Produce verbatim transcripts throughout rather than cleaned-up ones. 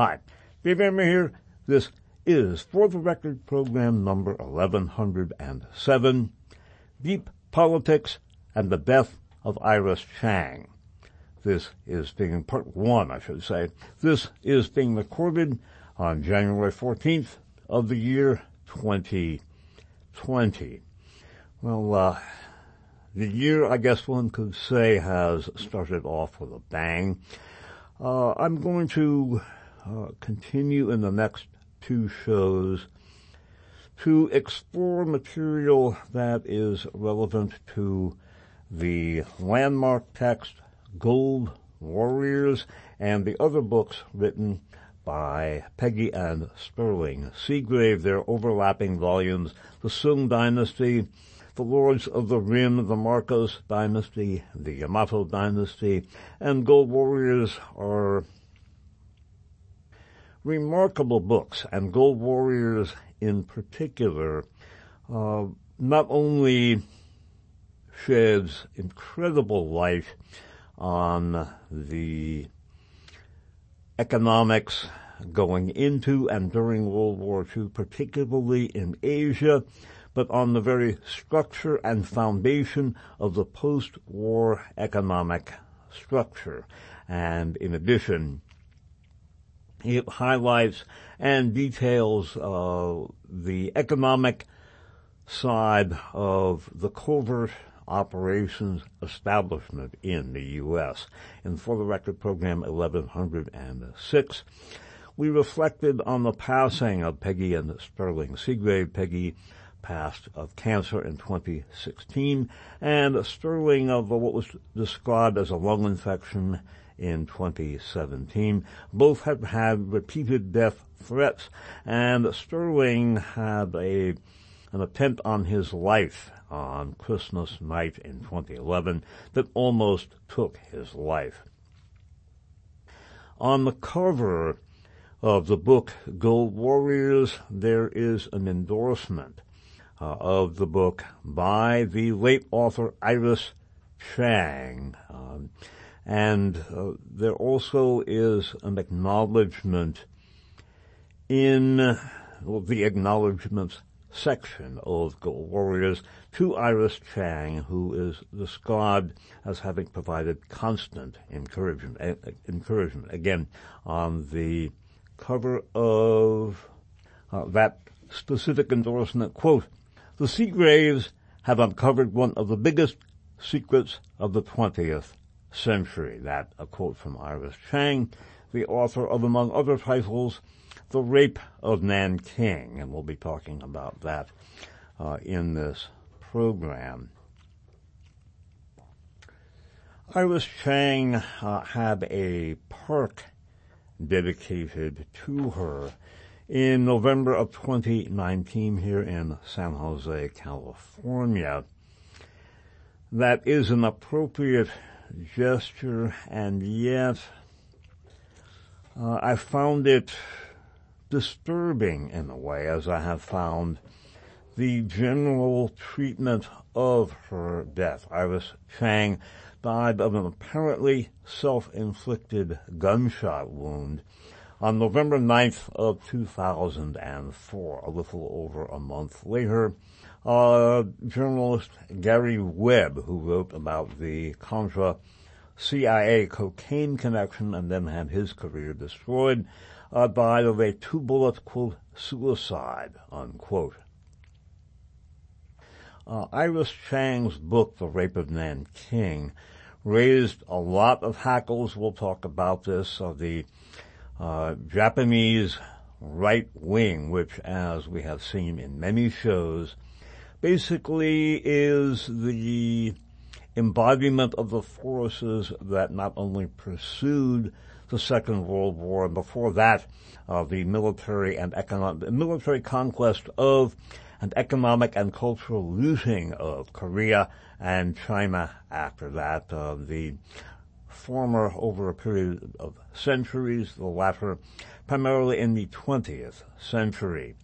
Hi, Dave Emmer here. This is For the Record program number eleven oh seven, Deep Politics and the Death of Iris Chang. This is being part one, I should say. This is being recorded on January fourteenth of the year twenty twenty. Well, uh, the year, I guess one could say, has started off with a bang. Uh, I'm going to uh, continue in the next two shows to explore material that is relevant to the landmark text Gold Warriors and the other books written by Peggy and Sterling Seagrave, their overlapping volumes, the Sung Dynasty, the Lords of the Rim, the Marcos Dynasty, the Yamato Dynasty, and Gold Warriors are remarkable books, and Gold Warriors in particular uh, not only sheds incredible light on the economics going into and during World War Two, particularly in Asia, but on the very structure and foundation of the post-war economic structure. And in addition, it highlights and details uh, the economic side of the covert operations establishment in the U S. And for the record program eleven oh six, we reflected on the passing of Peggy and Sterling Seagrave. Peggy passed of cancer in twenty sixteen, and Sterling of what was described as a lung infection in twenty seventeen. Both had had repeated death threats, and Sterling had a an attempt on his life on Christmas night in twenty eleven that almost took his life. On the cover of the book Gold Warriors, there is an endorsement uh, of the book by the late author Iris Chang. Um, and uh, there also is an acknowledgement in well, the acknowledgments section of Gold Warriors to Iris Chang, who is described as having provided constant encouragement. Uh, encouragement. Again, on the cover of uh, that specific endorsement, quote, "The Seagraves have uncovered one of the biggest secrets of the twentieth century." That, a quote from Iris Chang, the author of, among other titles, The Rape of Nanking, and we'll be talking about that uh, in this program. Iris Chang uh, had a park dedicated to her in November of twenty nineteen here in San Jose, California. That is an appropriate gesture, and yet uh, I found it disturbing in a way, as I have found the general treatment of her death. Iris Chang died of an apparently self-inflicted gunshot wound on November ninth of two thousand four, a little over a month later. Uh, journalist Gary Webb, who wrote about the Contra C I A cocaine connection and then had his career destroyed, uh, died of a two-bullet, quote, suicide, unquote. Uh, Iris Chang's book, The Rape of Nanking, raised a lot of hackles. We'll talk about this, of the uh, Japanese right wing, which, as we have seen in many shows, basically is the embodiment of the forces that not only pursued the Second World War, and before that, uh, the military and economic, military conquest of and economic and cultural looting of Korea and China after that. Uh, the former over a period of centuries, the latter primarily in the twentieth century.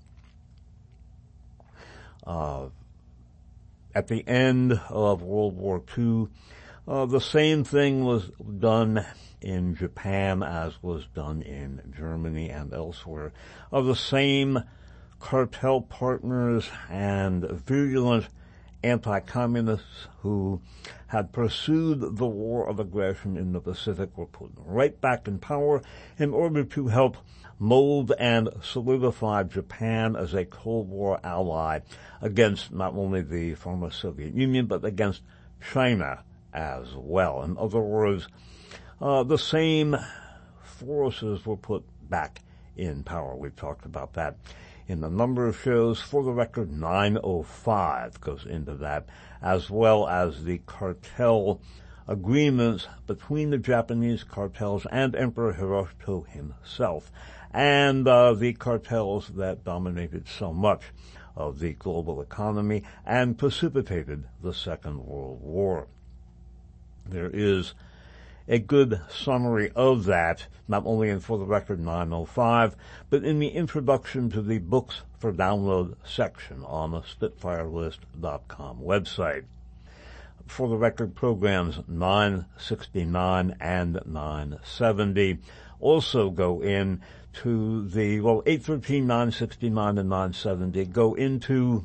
Uh, at the end of World War Two, Uh, the same thing was done in Japan as was done in Germany and elsewhere. Of the same cartel partners and virulent anti-communists who had pursued the war of aggression in the Pacific were put right back in power in order to help mold and solidify Japan as a Cold War ally against not only the former Soviet Union, but against China as well. In other words, uh, the same forces were put back in power. We've talked about that in a number of shows. For the record, nine oh five goes into that, as well as the cartel agreements between the Japanese cartels and Emperor Hirohito himself, and uh, the cartels that dominated so much of the global economy and precipitated the Second World War. There is a good summary of that, not only in For the Record nine oh five, but in the introduction to the Books for Download section on the Spitfire List dot com website. For the Record programs nine sixty-nine and nine seventy also go in to the, well, eight thirteen, nine sixty-nine, and nine seventy go into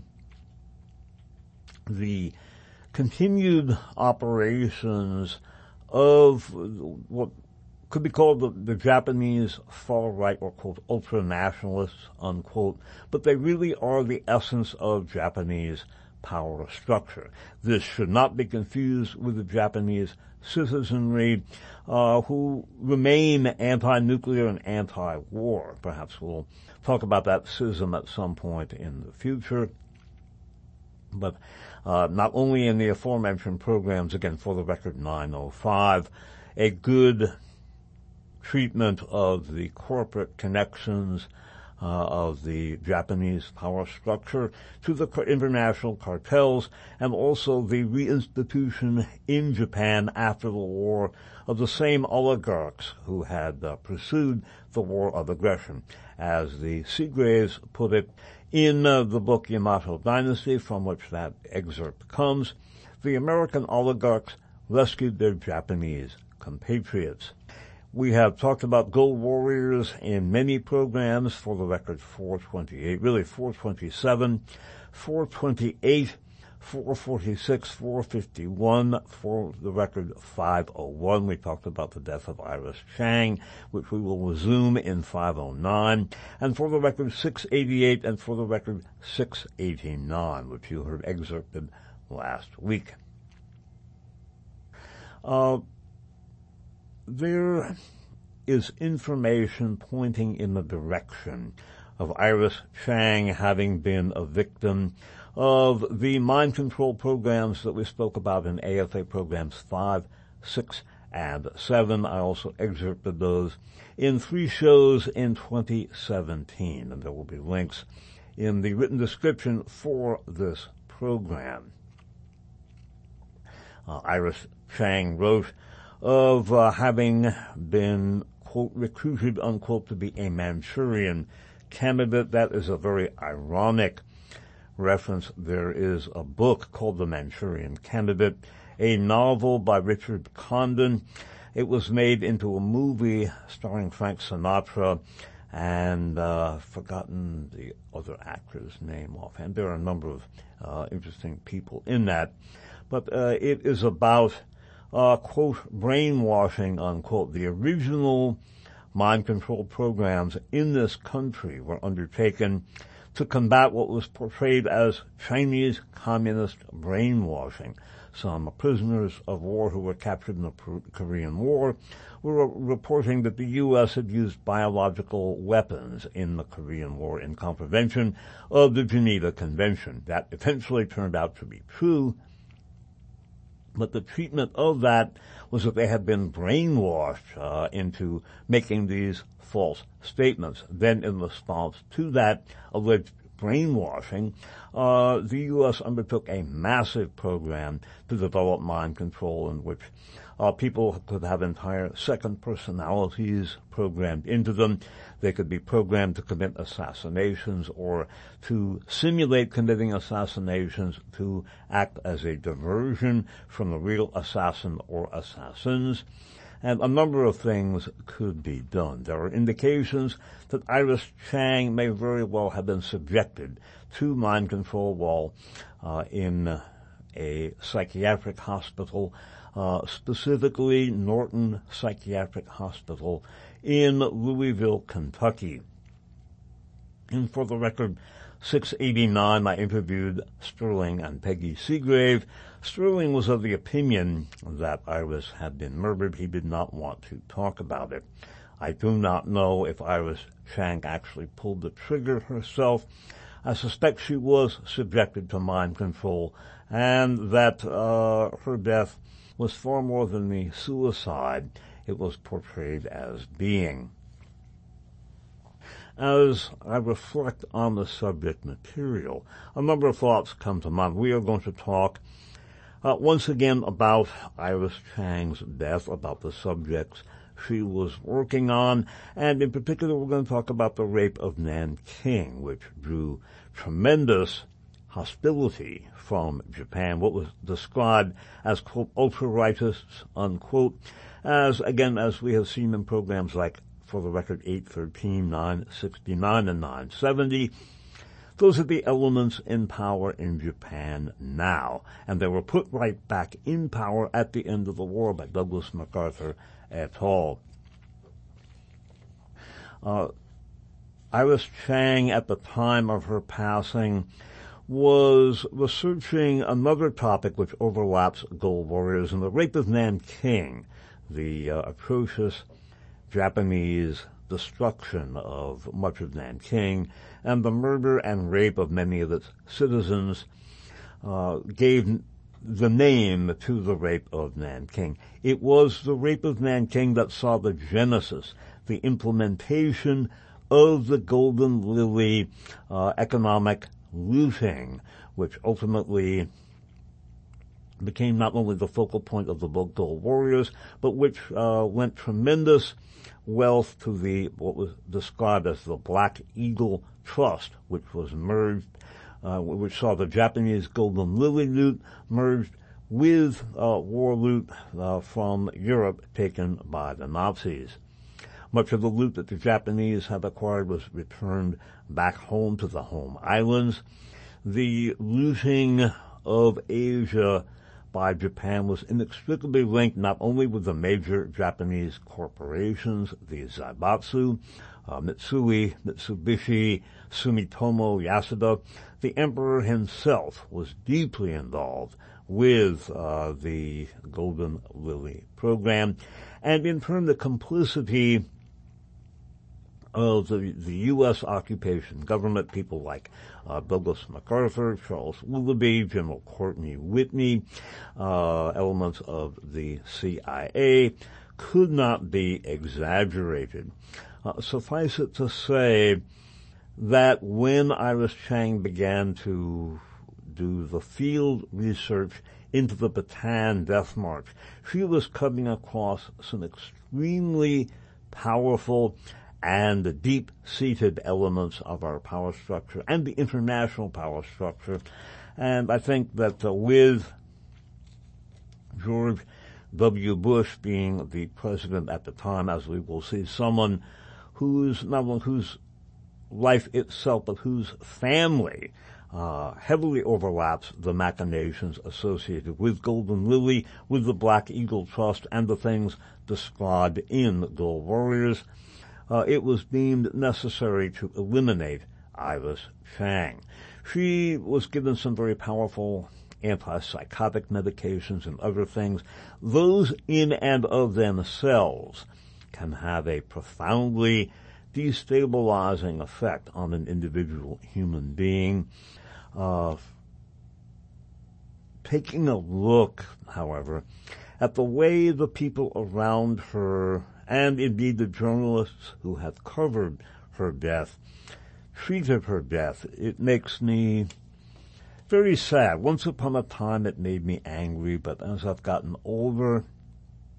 the continued operations of what could be called the, the Japanese far-right, or quote, ultra-nationalists, unquote, but they really are the essence of Japanese power structure. This should not be confused with the Japanese citizenry, uh, who remain anti-nuclear and anti-war. Perhaps we'll talk about that schism at some point in the future. But uh, not only in the aforementioned programs, again, For the Record nine oh five, a good treatment of the corporate connections uh, of the Japanese power structure to the international cartels, and also the reinstitution in Japan after the war of the same oligarchs who had uh, pursued the war of aggression. As the Seagraves put it in uh, the book Yamato Dynasty, from which that excerpt comes, the American oligarchs rescued their Japanese compatriots. We have talked about gold warriors in many programs. For the Record four twenty-eight, really four twenty-seven, four twenty-eight, four forty-six, four fifty-one, For the Record five oh one. We talked about the death of Iris Chang, which we will resume in five oh nine, and For the Record six eighty-eight, and For the Record six eighty-nine, which you heard excerpted last week. Uh, There is information pointing in the direction of Iris Chang having been a victim of the mind control programs that we spoke about in A F A programs five, six, and seven. I also excerpted those in three shows in twenty seventeen, and there will be links in the written description for this program. Uh, Iris Chang wrote of uh, having been, quote, recruited, unquote, to be a Manchurian candidate. That is a very ironic reference. There is a book called The Manchurian Candidate, a novel by Richard Condon. It was made into a movie starring Frank Sinatra and uh forgotten the other actor's name offhand. There are a number of uh interesting people in that. But uh it is about Uh, quote, brainwashing, unquote. The original mind control programs in this country were undertaken to combat what was portrayed as Chinese communist brainwashing. Some prisoners of war who were captured in the Korean War were reporting that the U S had used biological weapons in the Korean War in contravention of the Geneva Convention. That eventually turned out to be true. But the treatment of that was that they had been brainwashed uh, into making these false statements. Then in response to that alleged brainwashing, uh, the U S undertook a massive program to develop mind control in which Uh, people could have entire second personalities programmed into them. They could be programmed to commit assassinations or to simulate committing assassinations to act as a diversion from the real assassin or assassins. And a number of things could be done. There are indications that Iris Chang may very well have been subjected to mind control while uh, in a psychiatric hospital, uh, specifically Norton Psychiatric Hospital in Louisville, Kentucky. And for the record, six eighty-nine, I interviewed Sterling and Peggy Seagrave. Sterling was of the opinion that Iris had been murdered. He did not want to talk about it. I do not know if Iris Chang actually pulled the trigger herself. I suspect she was subjected to mind control and that uh, her death was far more than the suicide it was portrayed as being. As I reflect on the subject material, a number of thoughts come to mind. We are going to talk uh, once again about Iris Chang's death, about the subjects she was working on, and in particular we're going to talk about the rape of Nanking, which drew tremendous hostility from Japan, what was described as, quote, ultra-rightists, unquote, as, again, as we have seen in programs like, for the record, eight thirteen, nine sixty-nine, and nine seventy. Those are the elements in power in Japan now, and they were put right back in power at the end of the war by Douglas MacArthur et al. Uh, Iris Chang, at the time of her passing, was researching another topic which overlaps Gold Warriors and the rape of Nanking, the uh, atrocious Japanese destruction of much of Nanking, and the murder and rape of many of its citizens uh, gave the name to the rape of Nanking. It was the rape of Nanking that saw the genesis, the implementation of the Golden Lily uh, economic looting, which ultimately became not only the focal point of the book Gold Warriors, but which uh, lent tremendous wealth to the what was described as the Black Eagle Trust, which was merged, uh, which saw the Japanese Golden Lily loot merged with uh, war loot uh, from Europe taken by the Nazis. Much of the loot that the Japanese had acquired was returned back home to the home islands. The looting of Asia by Japan was inextricably linked not only with the major Japanese corporations, the Zaibatsu, uh, Mitsui, Mitsubishi, Sumitomo, Yasuda. The emperor himself was deeply involved with uh, the Golden Lily program, and in turn the complicity of the, the U S occupation government, people like uh, Douglas MacArthur, Charles Willoughby, General Courtney Whitney, uh, elements of the C I A, could not be exaggerated. Uh, suffice it to say that when Iris Chang began to do the field research into the Bataan Death March, she was coming across some extremely powerful and the deep-seated elements of our power structure and the international power structure. And I think that uh, with George W. Bush being the president at the time, as we will see, someone whose, not only whose life itself, but whose family uh, heavily overlaps the machinations associated with Golden Lily, with the Black Eagle Trust, and the things described in Gold Warriors. Uh, it was deemed necessary to eliminate Iris Chang. She was given some very powerful antipsychotic medications and other things. Those in and of themselves can have a profoundly destabilizing effect on an individual human being. Uh, taking a look, however, at the way the people around her and indeed the journalists who have covered her death treated her death, it makes me very sad. Once upon a time it made me angry, but as I've gotten older,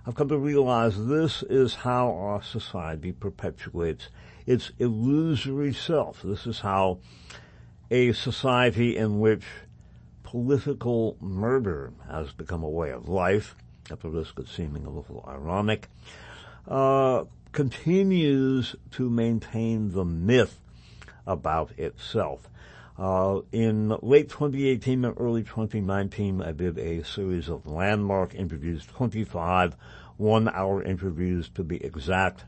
I've come to realize this is how our society perpetuates its illusory self. This is how a society in which political murder has become a way of life, at the risk of seeming a little ironic, uh, continues to maintain the myth about itself. Uh, in late twenty eighteen and early twenty nineteen, I did a series of landmark interviews, twenty-five one-hour interviews to be exact,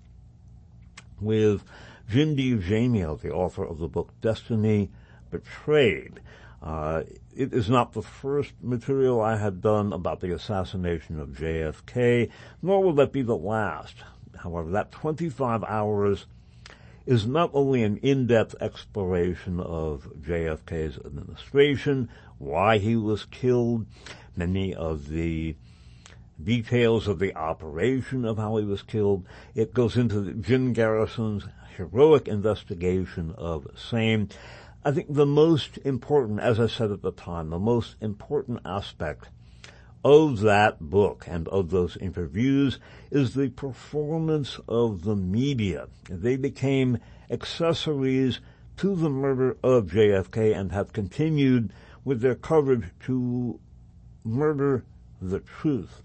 with Jim DiEugenio, the author of the book Destiny Betrayed. Uh, it is not the first material I had done about the assassination of J F K, nor will that be the last. However, that twenty-five hours is not only an in-depth exploration of J F K's administration, why he was killed, many of the details of the operation of how he was killed. It goes into Jim Garrison's heroic investigation of same. I think the most important, as I said at the time, the most important aspect of that book and of those interviews is the performance of the media. They became accessories to the murder of J F K and have continued with their coverage to murder the truth.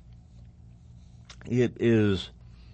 It is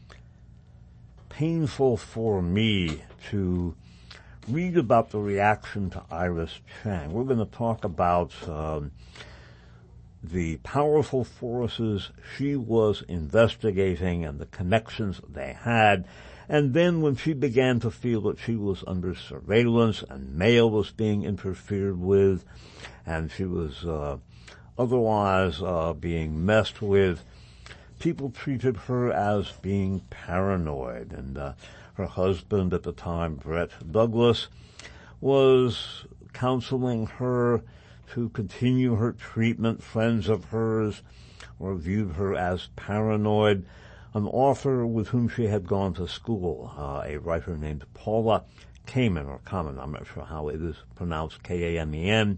painful for me to read about the reaction to Iris Chang. We're going to talk about um, the powerful forces she was investigating and the connections they had. And then when she began to feel that she was under surveillance and mail was being interfered with and she was uh, otherwise uh, being messed with, people treated her as being paranoid. And uh, her husband at the time, Brett Douglas, was counseling her to continue her treatment. Friends of hers or viewed her as paranoid. An author with whom she had gone to school, uh, a writer named Paula Kamen, or Kamen, I'm not sure how it is pronounced, K A M E N,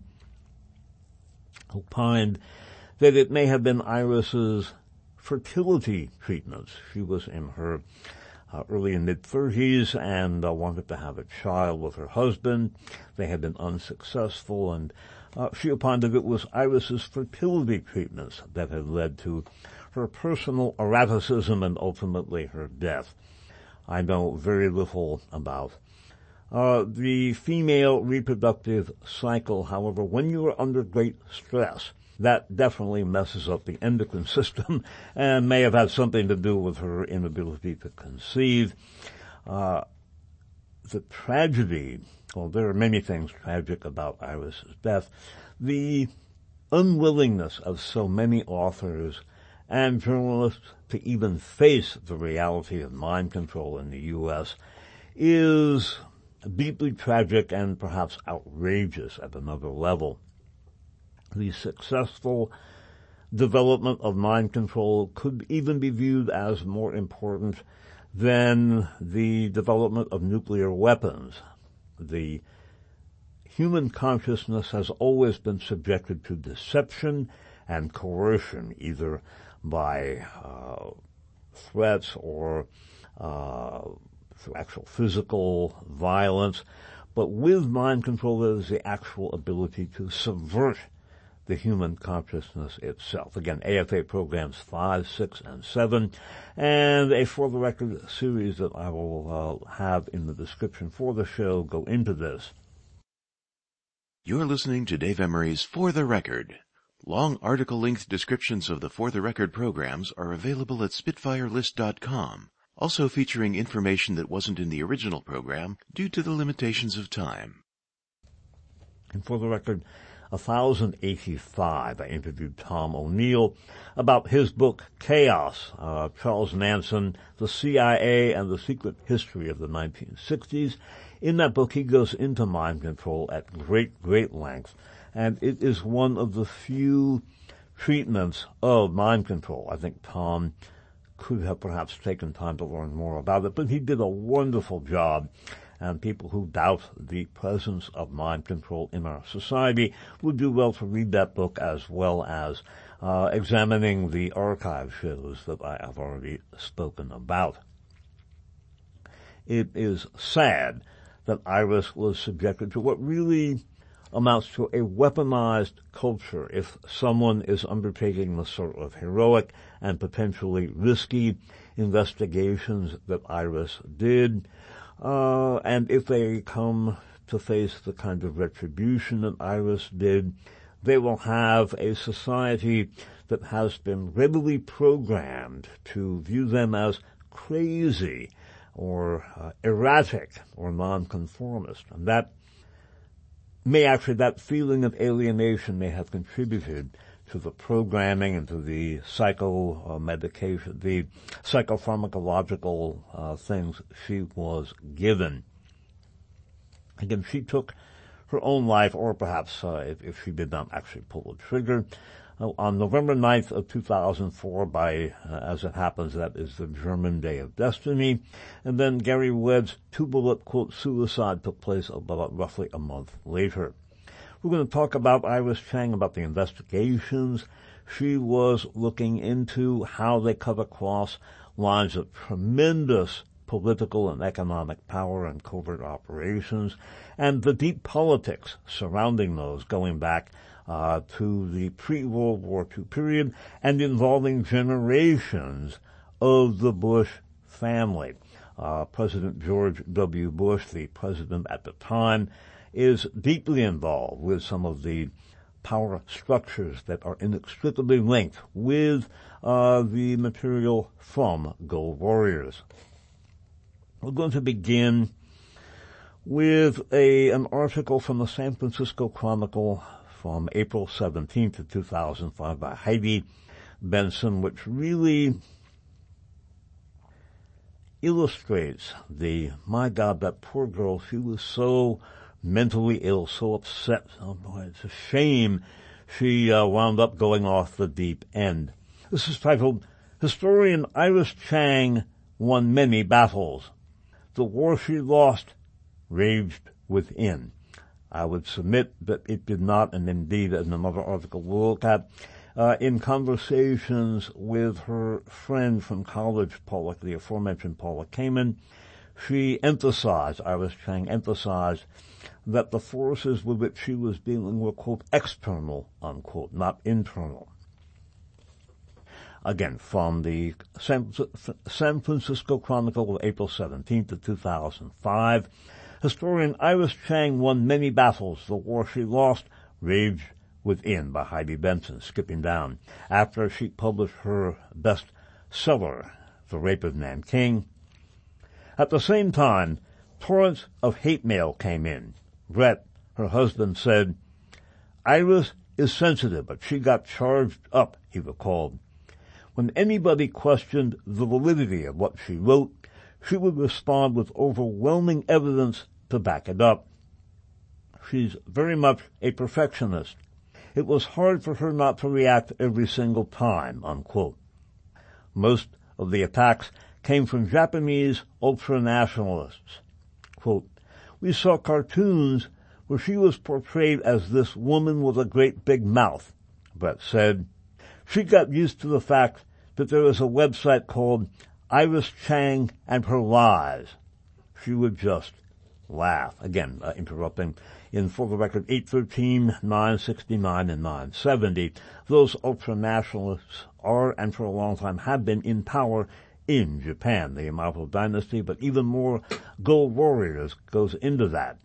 opined that it may have been Iris's fertility treatments. She was in her uh, early and mid-thirties and uh, wanted to have a child with her husband. They had been unsuccessful, and uh, she opined that it was Iris's fertility treatments that had led to her personal erraticism and ultimately her death. I know very little about uh, the female reproductive cycle. However, when you are under great stress, that definitely messes up the endocrine system and may have had something to do with her inability to conceive. Uh, the tragedy, well, there are many things tragic about Iris's death. The unwillingness of so many authors and journalists to even face the reality of mind control in the U S is deeply tragic and perhaps outrageous at another level. The successful development of mind control could even be viewed as more important than the development of nuclear weapons. The human consciousness has always been subjected to deception and coercion, either by uh, threats or uh, through actual physical violence. But with mind control, there is the actual ability to subvert the human consciousness itself. Again, A F A programs five, six, and seven, and a For the Record series that I will uh, have in the description for the show go into this. You're listening to Dave Emery's For the Record. Long article-length descriptions of the For the Record programs are available at spitfire list dot com, also featuring information that wasn't in the original program due to the limitations of time. And For the Record one thousand eighty-five, I interviewed Tom O'Neill about his book, Chaos, uh, Charles Manson, the C I A, and the Secret History of the nineteen sixties. In that book, he goes into mind control at great, great length, and it is one of the few treatments of mind control. I think Tom could have perhaps taken time to learn more about it, but he did a wonderful job and people who doubt the presence of mind control in our society would do well to read that book, as well as uh, examining the archive shows that I have already spoken about. It is sad that Iris was subjected to what really amounts to a weaponized culture if someone is undertaking the sort of heroic and potentially risky investigations that Iris did, uh, and if they come to face the kind of retribution that Iris did, they will have a society that has been readily programmed to view them as crazy or uh, erratic or nonconformist. And that may actually, that feeling of alienation may have contributed to the programming and to the psycho-medication, the psychopharmacological uh, things she was given. Again, she took her own life, or perhaps uh, if, if she did not actually pull the trigger, uh, on November ninth of two thousand four by, uh, as it happens, that is the German Day of Destiny. And then Gary Webb's two-bullet, quote, suicide took place about roughly a month later. We're going to talk about Iris Chang, about the investigations she was looking into, how they cut across lines of tremendous political and economic power and covert operations, and the deep politics surrounding those, going back uh, to the pre-World War Two period and involving generations of the Bush family. Uh, President George W. Bush, the president at the time, is deeply involved with some of the power structures that are inextricably linked with uh, the material from Gold Warriors. We're going to begin with a an article from the San Francisco Chronicle from April seventeenth of two thousand five by Heidi Benson, which really illustrates the, my God, that poor girl, she was so mentally ill, so upset. Oh boy, it's a shame she uh, wound up going off the deep end. This is titled, Historian Iris Chang Won Many Battles. The war she lost raged within. I would submit that it did not, and indeed, in another article we'll look at, uh, in conversations with her friend from college, Paula, the aforementioned Paula Kamen, she emphasized, Iris Chang emphasized, that the forces with which she was dealing were, quote, external, unquote, not internal. Again, from the San, San Francisco Chronicle of April seventeenth of two thousand five, historian Iris Chang won many battles. The war she lost raged within, by Heidi Benson, skipping down. After she published her bestseller, The Rape of Nanking. At the same time, torrents of hate mail came in. Brett, her husband, said, Iris is sensitive, but she got charged up, he recalled. When anybody questioned the validity of what she wrote, she would respond with overwhelming evidence to back it up. She's very much a perfectionist. It was hard for her not to react every single time, unquote. Most of the attacks came from Japanese ultranationalists. Quote, we saw cartoons where she was portrayed as this woman with a great big mouth, Brett said. She got used to the fact that there was a website called Iris Chang and Her Lies. She would just laugh. Again, uh, interrupting. In, for the record, eight thirteen, nine sixty-nine, and nine seventy. Those ultranationalists are, and for a long time have been, in power in Japan, the Yamato dynasty, but even more Gold Warriors goes into that.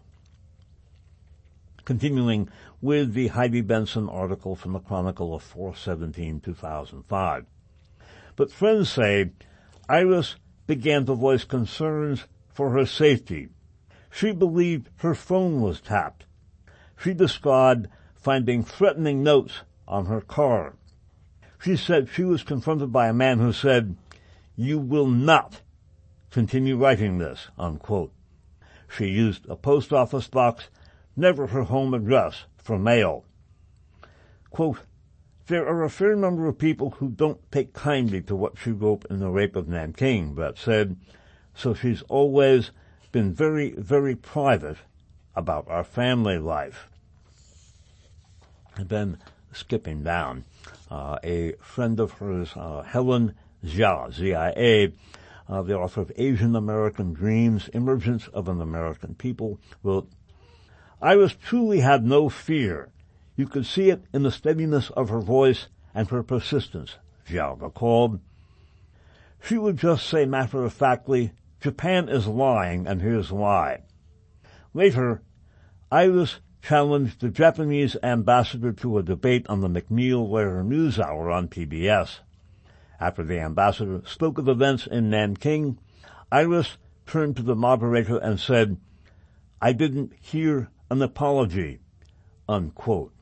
Continuing with the Heidi Benson article from the Chronicle of four seventeen two thousand five. But friends say Iris began to voice concerns for her safety. She believed her phone was tapped. She described finding threatening notes on her car. She said she was confronted by a man who said, you will not continue writing this, unquote. She used a post office box, never her home address, for mail. Quote, there are a fair number of people who don't take kindly to what she wrote in The Rape of Nanking, Brett said, so she's always been very, very private about our family life. And then, skipping down, uh, a friend of hers, uh, Helen Zia, Z I A, uh, the author of Asian American Dreams, Emergence of an American People, wrote, Iris truly had no fear. You could see it in the steadiness of her voice and her persistence, Zia recalled. She would just say matter-of-factly, Japan is lying, and here's why. Later, Iris challenged the Japanese ambassador to a debate on the McNeil-Lehrer NewsHour on P B S. After the ambassador spoke of events in Nanking, Iris turned to the moderator and said, I didn't hear an apology, unquote.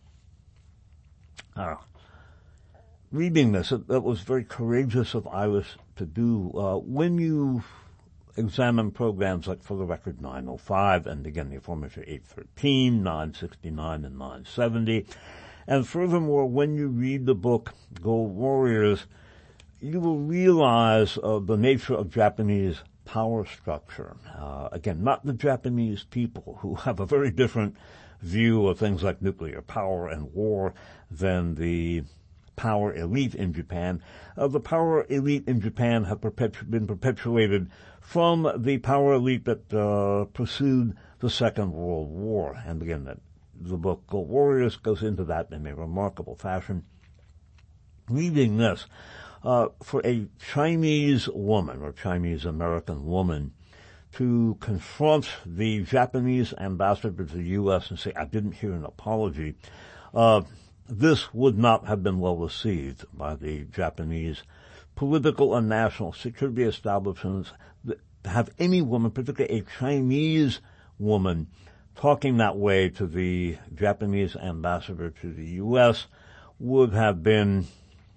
Uh, reading this, it, it was very courageous of Iris to do. Uh, when you examine programs like For the Record nine oh five, and again the aforementioned eight thirteen, nine sixty-nine, and nine seventy, and furthermore, when you read the book Gold Warriors, you will realize uh, the nature of Japanese power structure. Uh, again, not the Japanese people, who have a very different view of things like nuclear power and war than the power elite in Japan. Uh, the power elite in Japan have perpetu- been perpetuated from the power elite that uh, pursued the Second World War. And again, that the book Gold Warriors goes into that in a remarkable fashion. Reading this, uh, for a Chinese woman or Chinese American woman to confront the Japanese ambassador to the U S and say, I didn't hear an apology, uh, this would not have been well received by the Japanese political and national security establishments. To have any woman, particularly a Chinese woman, talking that way to the Japanese ambassador to the U S would have been,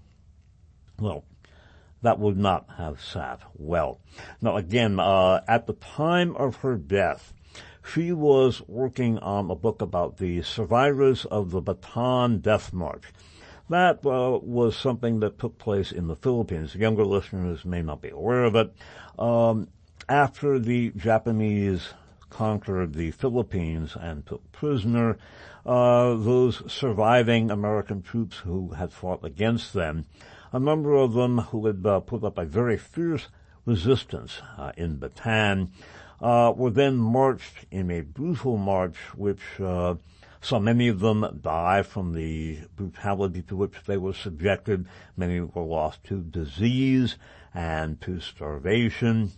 well, that would not have sat well. Now again, uh, at the time of her death, she was working on a book about the survivors of the Bataan Death March. That uh, was something that took place in the Philippines. Younger listeners may not be aware of it. Um, after the Japanese conquered the Philippines and took prisoner uh, those surviving American troops who had fought against them, a number of them who had uh, put up a very fierce resistance uh, in Bataan uh, were then marched in a brutal march which uh, saw many of them die from the brutality to which they were subjected. Many were lost to disease and to starvation.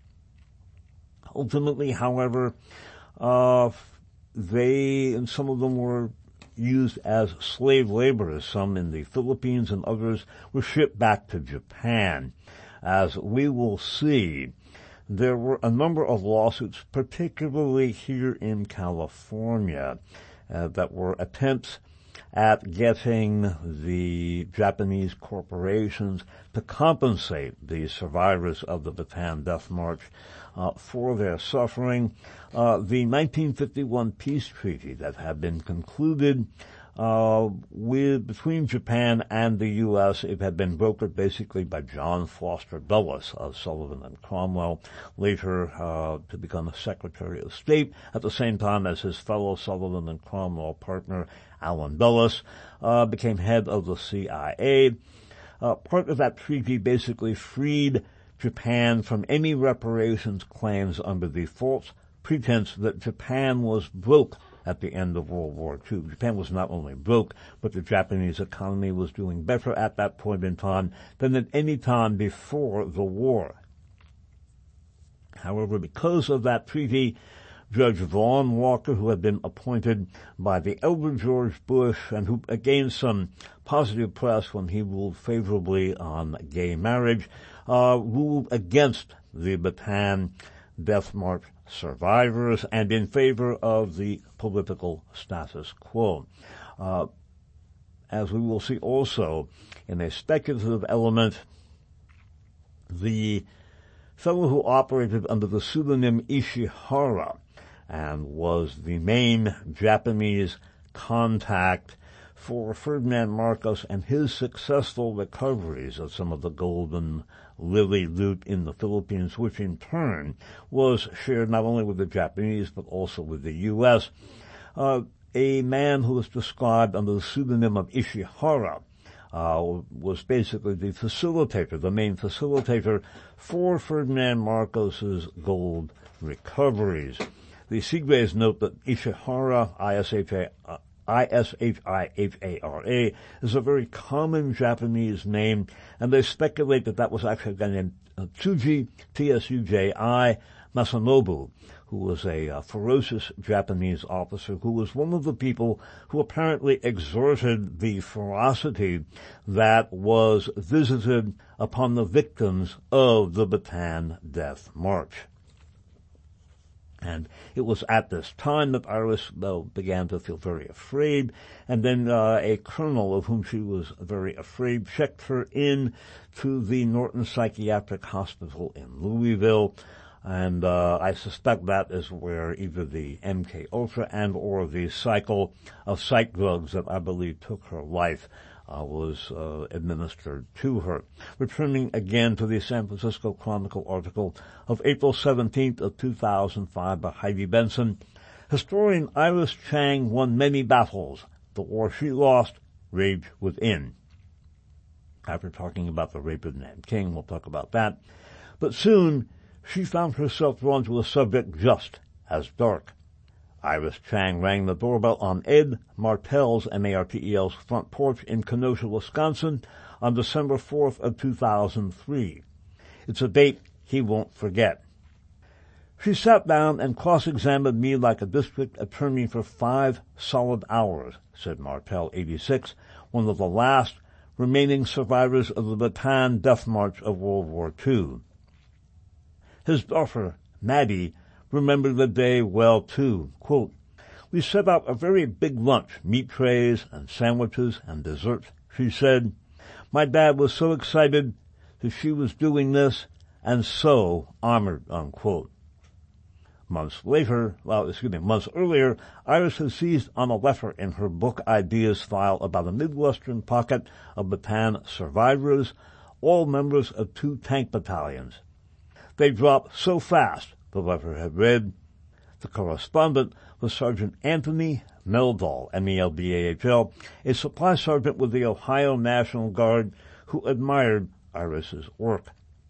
Ultimately, however, uh, they, and some of them were used as slave laborers, some in the Philippines and others were shipped back to Japan. As we will see, there were a number of lawsuits, particularly here in California, uh, that were attempts at getting the Japanese corporations to compensate the survivors of the Bataan Death March uh, for their suffering. Uh, the nineteen fifty-one peace treaty that had been concluded uh, with between Japan and the U S, it had been brokered basically by John Foster Dulles of Sullivan and Cromwell, later uh, to become a Secretary of State at the same time as his fellow Sullivan and Cromwell partner Allen Dulles uh, became head of the C I A. Uh, part of that treaty basically freed Japan from any reparations claims under the false pretense that Japan was broke at the end of World War Two. Japan was not only broke, but the Japanese economy was doing better at that point in time than at any time before the war. However, because of that treaty, Judge Vaughn Walker, who had been appointed by the elder George Bush and who gained some positive press when he ruled favorably on gay marriage, uh, ruled against the Bataan Death March survivors and in favor of the political status quo. Uh, as we will see also in a speculative element, the fellow who operated under the pseudonym Ishihara and was the main Japanese contact for Ferdinand Marcos and his successful recoveries of some of the golden lily loot in the Philippines, which in turn was shared not only with the Japanese but also with the U S. Uh, a man who was described under the pseudonym of Ishihara uh, was basically the facilitator, the main facilitator for Ferdinand Marcos's gold recoveries. The Seagraves note that Ishihara, I S H A, uh, I S H I H A R A, is a very common Japanese name, and they speculate that that was actually a guy named uh, Tsuji, T S U J I, Masanobu, who was a uh, ferocious Japanese officer who was one of the people who apparently exerted the ferocity that was visited upon the victims of the Bataan Death March. And it was at this time that Iris uh, began to feel very afraid, and then uh, a colonel of whom she was very afraid checked her in to the Norton Psychiatric Hospital in Louisville, and uh, I suspect that is where either the M K Ultra and or the cycle of psych drugs that I believe took her life Uh, was uh, administered to her. Returning again to the San Francisco Chronicle article of April seventeenth of two thousand five by Heidi Benson, historian Iris Chang won many battles. The war she lost, rage within. After talking about the rape of Nanking, we'll talk about that. But soon, she found herself drawn to a subject just as dark. Iris Chang rang the doorbell on Ed Martell's, M A R T E L's, front porch in Kenosha, Wisconsin on December fourth of two thousand three. It's a date he won't forget. She sat down and cross-examined me like a district attorney for five solid hours, said Martell, eighty-six, one of the last remaining survivors of the Bataan Death March of World War Two. His daughter, Maddie, remembered the day well, too. Quote, "We set out a very big lunch, meat trays and sandwiches and desserts," she said. "My dad was so excited that she was doing this and so honored," unquote. Months later, well, excuse me, months earlier, Iris had seized on a letter in her book ideas file about a Midwestern pocket of Bataan survivors, all members of two tank battalions. They dropped so fast, the letter had read. The correspondent was Sergeant Anthony Meldal, M E L D A H L, a supply sergeant with the Ohio National Guard who admired Iris's work.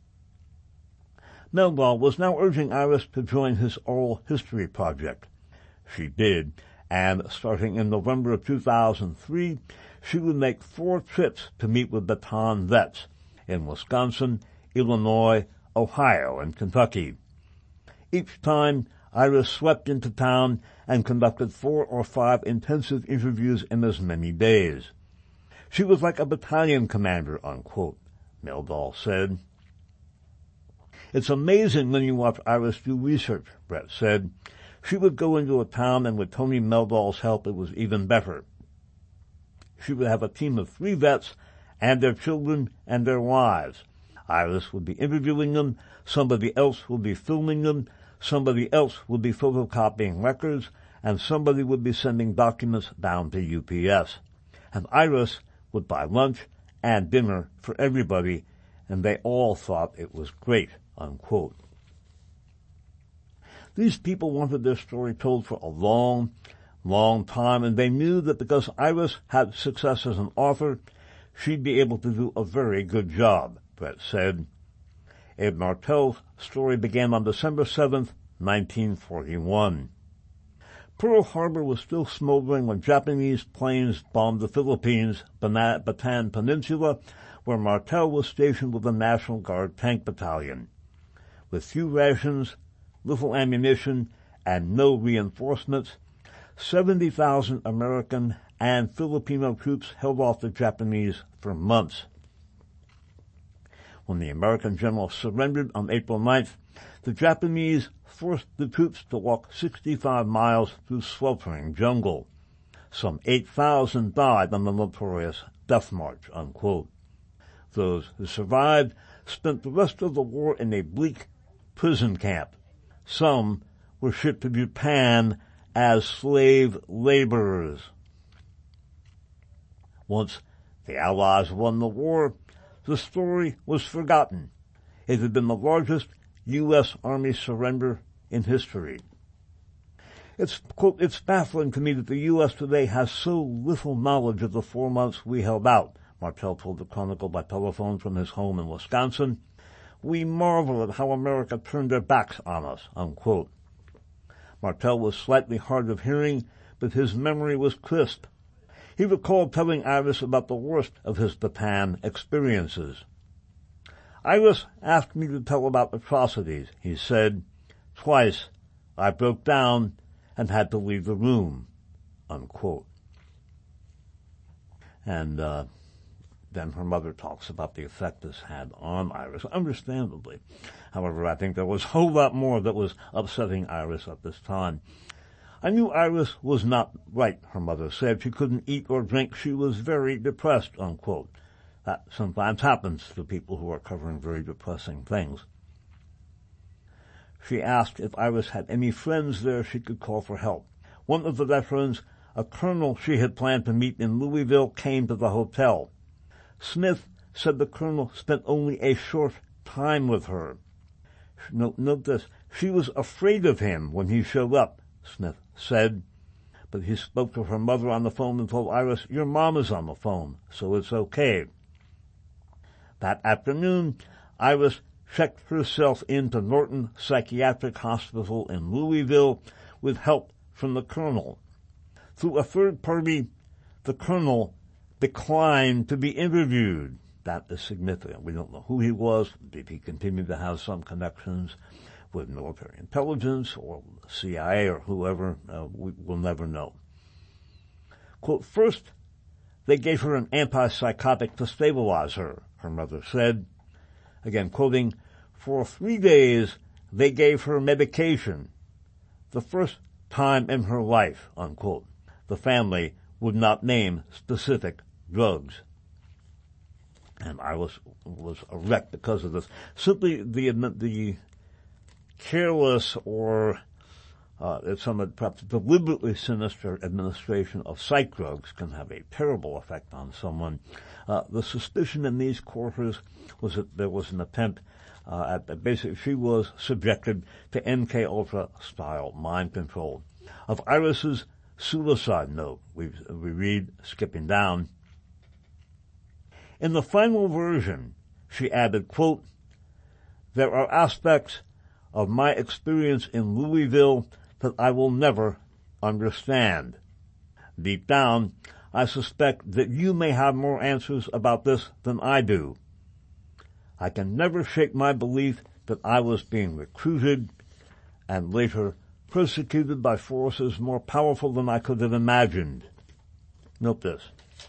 Meldal was now urging Iris to join his oral history project. She did, and starting in November of two thousand three, she would make four trips to meet with Bataan vets in Wisconsin, Illinois, Ohio, and Kentucky. Each time, Iris swept into town and conducted four or five intensive interviews in as many days. She was like a battalion commander, unquote, Meldal said. "It's amazing when you watch Iris do research," Brett said. "She would go into a town, and with Tony Meldal's help, it was even better. She would have a team of three vets and their children and their wives. Iris would be interviewing them, somebody else would be filming them, somebody else would be photocopying records, and somebody would be sending documents down to U P S. And Iris would buy lunch and dinner for everybody, and they all thought it was great," unquote. These people wanted their story told for a long, long time, and they knew that because Iris had success as an author, she'd be able to do a very good job, Brett said. Ed Martell's story began on December seventh, nineteen forty-one. Pearl Harbor was still smoldering when Japanese planes bombed the Philippines, Bataan Peninsula, where Martell was stationed with the National Guard Tank Battalion. With few rations, little ammunition, and no reinforcements, seventy thousand American and Filipino troops held off the Japanese for months. When the American general surrendered on April ninth, the Japanese forced the troops to walk sixty-five miles through sweltering jungle. Some eight thousand died on the notorious Death March, unquote. Those who survived spent the rest of the war in a bleak prison camp. Some were shipped to Japan as slave laborers. Once the Allies won the war, the story was forgotten. It had been the largest U S Army surrender in history. It's, quote, it's baffling to me that the U S today has so little knowledge of the four months we held out, Martel told the Chronicle by telephone from his home in Wisconsin. We marvel at how America turned their backs on us, unquote. Martel was slightly hard of hearing, but his memory was crisp. He recalled telling Iris about the worst of his Bataan experiences. Iris asked me to tell about atrocities, he said. Twice I broke down and had to leave the room, unquote. And uh, then her mother talks about the effect this had on Iris, understandably. However, I think there was a whole lot more that was upsetting Iris at this time. I knew Iris was not right, her mother said. She couldn't eat or drink. She was very depressed, unquote. That sometimes happens to people who are covering very depressing things. She asked if Iris had any friends there she could call for help. One of the veterans, a colonel she had planned to meet in Louisville, came to the hotel. Smith said the colonel spent only a short time with her. Note, note this, she was afraid of him when he showed up, Smith said, but he spoke to her mother on the phone and told Iris, your mom is on the phone, so it's okay. That afternoon, Iris checked herself into Norton Psychiatric Hospital in Louisville with help from the colonel. Through a third party, the colonel declined to be interviewed. That is significant. We don't know who he was, if he continued to have some connections with military intelligence or C I A or whoever, uh, we will never know. Quote, first, they gave her an antipsychotic to stabilize her, her mother said. Again, quoting, for three days they gave her medication, the first time in her life, unquote. The family would not name specific drugs. And I was, was a wreck because of this. Simply the, the careless or uh, some perhaps deliberately sinister administration of psych drugs can have a terrible effect on someone. Uh, the suspicion in these quarters was that there was an attempt uh, at basically she was subjected to M K Ultra style mind control. Of Iris's suicide note, we we read, skipping down, in the final version, she added, quote, there are aspects of my experience in Louisville that I will never understand. Deep down, I suspect that you may have more answers about this than I do. I can never shake my belief that I was being recruited and later persecuted by forces more powerful than I could have imagined. Note this.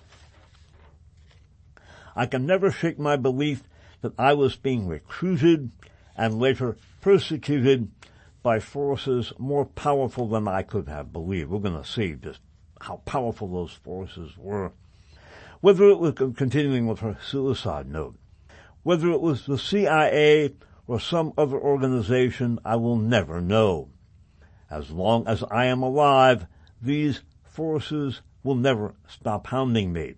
I can never shake my belief that I was being recruited and later persecuted by forces more powerful than I could have believed. We're going to see just how powerful those forces were. Whether it was, continuing with her suicide note, whether it was the C I A or some other organization, I will never know. As long as I am alive, these forces will never stop hounding me.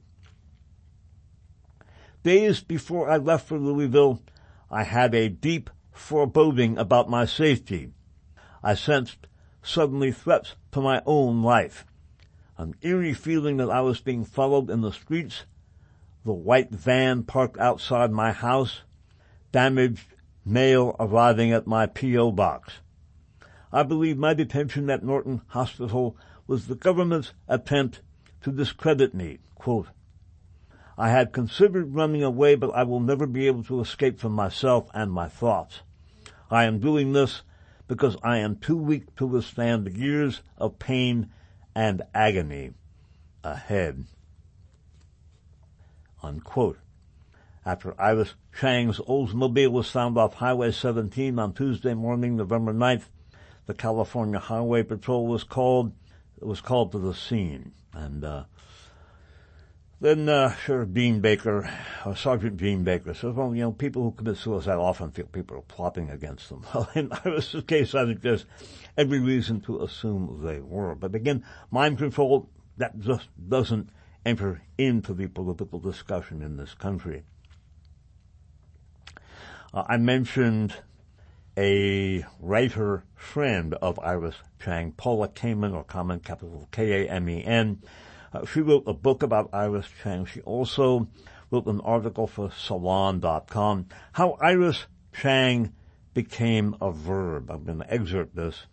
Days before I left for Louisville, I had a deep foreboding about my safety. I sensed suddenly threats to my own life. An eerie feeling that I was being followed in the streets, the white van parked outside my house, damaged mail arriving at my P O box. I believe my detention at Norton Hospital was the government's attempt to discredit me. Quote, I had considered running away, but I will never be able to escape from myself and my thoughts. I am doing this because I am too weak to withstand the years of pain and agony ahead. Unquote. After Iris Chang's Oldsmobile was found off Highway seventeen on Tuesday morning, November ninth, the California Highway Patrol was called, was called to the scene. And, uh, Then uh, Sheriff Dean Baker, or Sergeant Dean Baker, says, well, you know, people who commit suicide often feel people are plotting against them. Well, in Iris' case, I think there's every reason to assume they were. But again, mind control, that just doesn't enter into the political discussion in this country. Uh, I mentioned a writer friend of Iris Chang, Paula Kamen, or Kamen, capital K A M E N. Uh, she wrote a book about Iris Chang. She also wrote an article for Salon dot com, How Iris Chang Became a Verb. I'm going to excerpt this.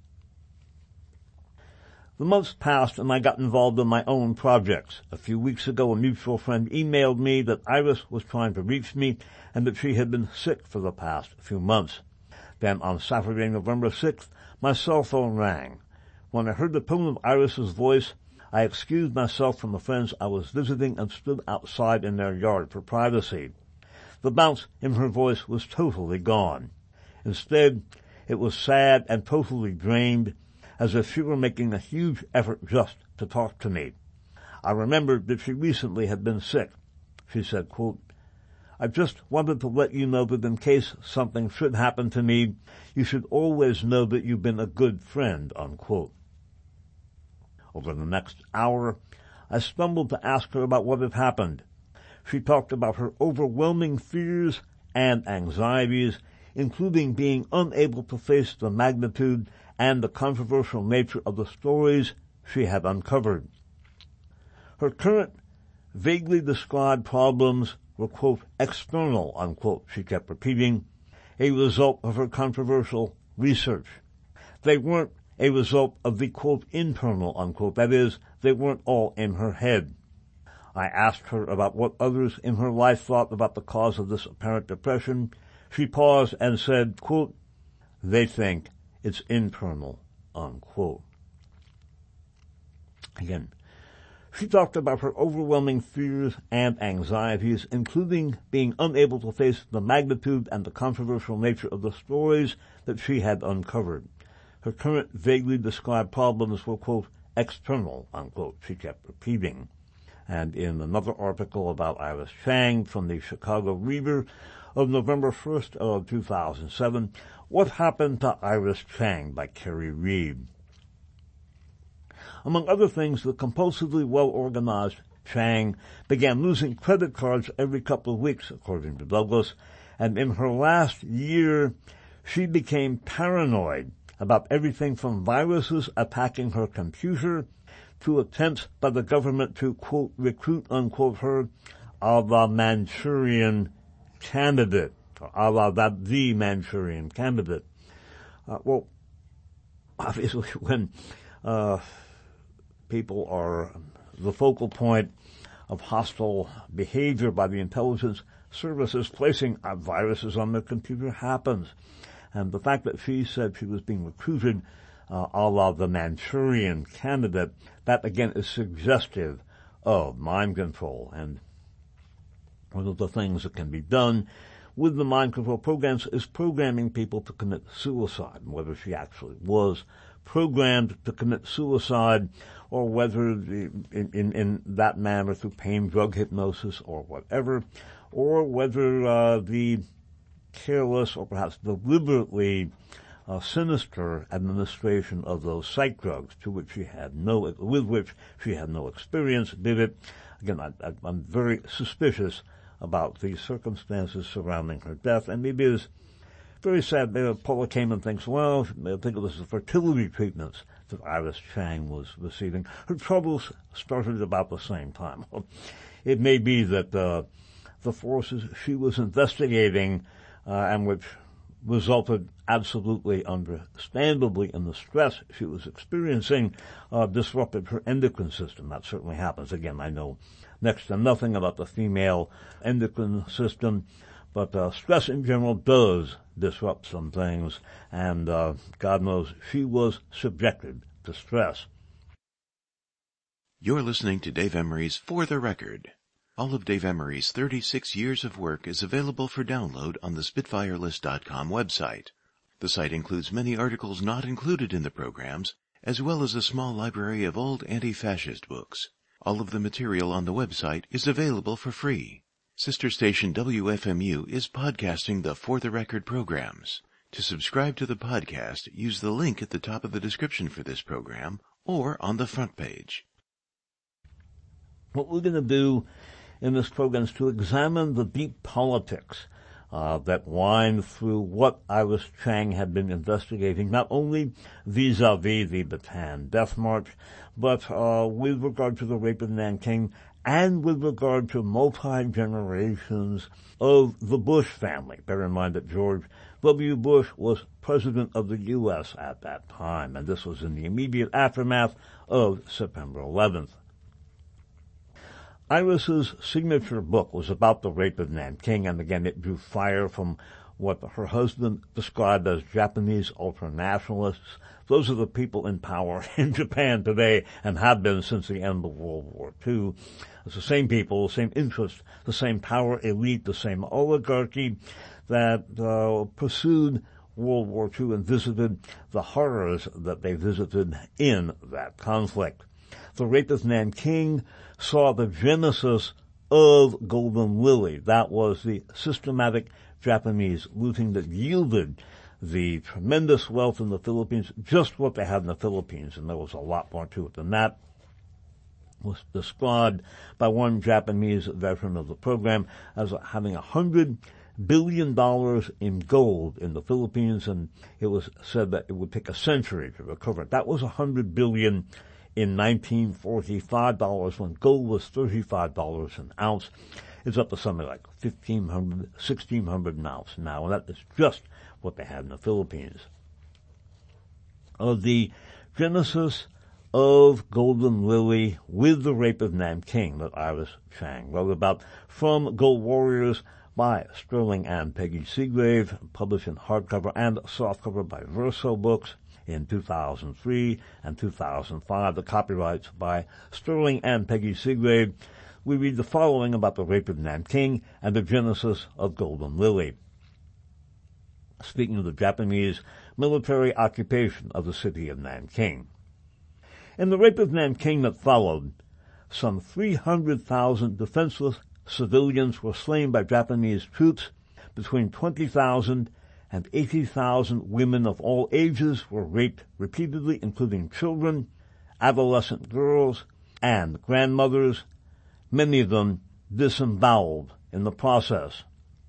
The months passed and I got involved in my own projects. A few weeks ago, a mutual friend emailed me that Iris was trying to reach me and that she had been sick for the past few months. Then on Saturday, November sixth, my cell phone rang. When I heard the tone of Iris's voice, I excused myself from the friends I was visiting and stood outside in their yard for privacy. The bounce in her voice was totally gone. Instead, it was sad and totally drained, as if she were making a huge effort just to talk to me. I remembered that she recently had been sick. She said, quote, I just wanted to let you know that in case something should happen to me, you should always know that you've been a good friend, unquote. Over the next hour, I stumbled to ask her about what had happened. She talked about her overwhelming fears and anxieties, including being unable to face the magnitude and the controversial nature of the stories she had uncovered. Her current, vaguely described problems were, quote, external, unquote, she kept repeating, a result of her controversial research. They weren't a result of the, quote, internal, unquote, that is, they weren't all in her head. I asked her about what others in her life thought about the cause of this apparent depression. She paused and said, quote, they think it's internal, unquote. Again, she talked about her overwhelming fears and anxieties, including being unable to face the magnitude and the controversial nature of the stories that she had uncovered. Her current vaguely described problems were, quote, external, unquote, she kept repeating. And in another article about Iris Chang from the Chicago Reader of November first of two thousand seven, What Happened to Iris Chang by Kerry Reed. Among other things, the compulsively well-organized Chang began losing credit cards every couple of weeks, according to Douglas, and in her last year, she became paranoid about everything from viruses attacking her computer to attempts by the government to, quote, recruit, unquote, her a la Manchurian candidate, or a la that the Manchurian candidate. Uh, well, obviously when uh, people are the focal point of hostile behavior by the intelligence services placing uh, viruses on their computer happens. And the fact that she said she was being recruited uh, a la the Manchurian candidate, that again is suggestive of mind control. And one of the things that can be done with the mind control programs is programming people to commit suicide. And whether she actually was programmed to commit suicide or whether the, in, in, in that manner through pain drug hypnosis or whatever, or whether uh, the careless or perhaps deliberately uh, sinister administration of those psych drugs to which she had no, with which she had no experience, did it. Again, I, I, I'm very suspicious about the circumstances surrounding her death, and maybe it's very sad. Maybe Paula Kamen thinks, well, I think it was the fertility treatments that Iris Chang was receiving. Her troubles started about the same time. It may be that uh, the forces she was investigating Uh, and which resulted absolutely understandably in the stress she was experiencing, uh, disrupted her endocrine system. That certainly happens. Again, I know next to nothing about the female endocrine system, but uh, stress in general does disrupt some things, and uh, God knows she was subjected to stress. You're listening to Dave Emery's For the Record. All of Dave Emery's thirty-six years of work is available for download on the Spitfire List dot com website. The site includes many articles not included in the programs, as well as a small library of old anti-fascist books. All of the material on the website is available for free. Sister station W F M U is podcasting the For the Record programs. To subscribe to the podcast, use the link at the top of the description for this program or on the front page. What we're going to do in this program is to examine the deep politics uh, that wind through what Iris Chang had been investigating, not only vis-a-vis the Bataan Death March, but uh, with regard to the rape of Nanking and with regard to multi-generations of the Bush family. Bear in mind that George W. Bush was president of the U S at that time, and this was in the immediate aftermath of September eleventh. Iris's signature book was about the rape of Nanking, and again it drew fire from what her husband described as Japanese ultranationalists. Those are the people in power in Japan today and have been since the end of World War Two. It's the same people, the same interests, the same power elite, the same oligarchy that uh, pursued World War Two and visited the horrors that they visited in that conflict. The rape of Nanking saw the genesis of Golden Lily. That was the systematic Japanese looting that yielded the tremendous wealth in the Philippines, just what they had in the Philippines, and there was a lot more to it than that. It was described by one Japanese veteran of the program as having a hundred billion dollars in gold in the Philippines, and it was said that it would take a century to recover it. That was a hundred billion in nineteen forty-five dollars when gold was thirty-five dollars an ounce. It's up to something like fifteen hundred, sixteen hundred an ounce now, and that is just what they had in the Philippines. Of the genesis of Golden Lily with the rape of Nanking that Iris Chang wrote about from Gold Warriors by Sterling and Peggy Seagrave, published in hardcover and softcover by Verso Books in two thousand three and two thousand five, the copyrights by Sterling and Peggy Seagrave. We read the following about the rape of Nanking and the genesis of Golden Lily. Speaking of the Japanese military occupation of the city of Nanking. In the rape of Nanking that followed, some three hundred thousand defenseless civilians were slain by Japanese troops. Between twenty thousand and eighty thousand women of all ages were raped repeatedly, including children, adolescent girls, and grandmothers, many of them disemboweled in the process.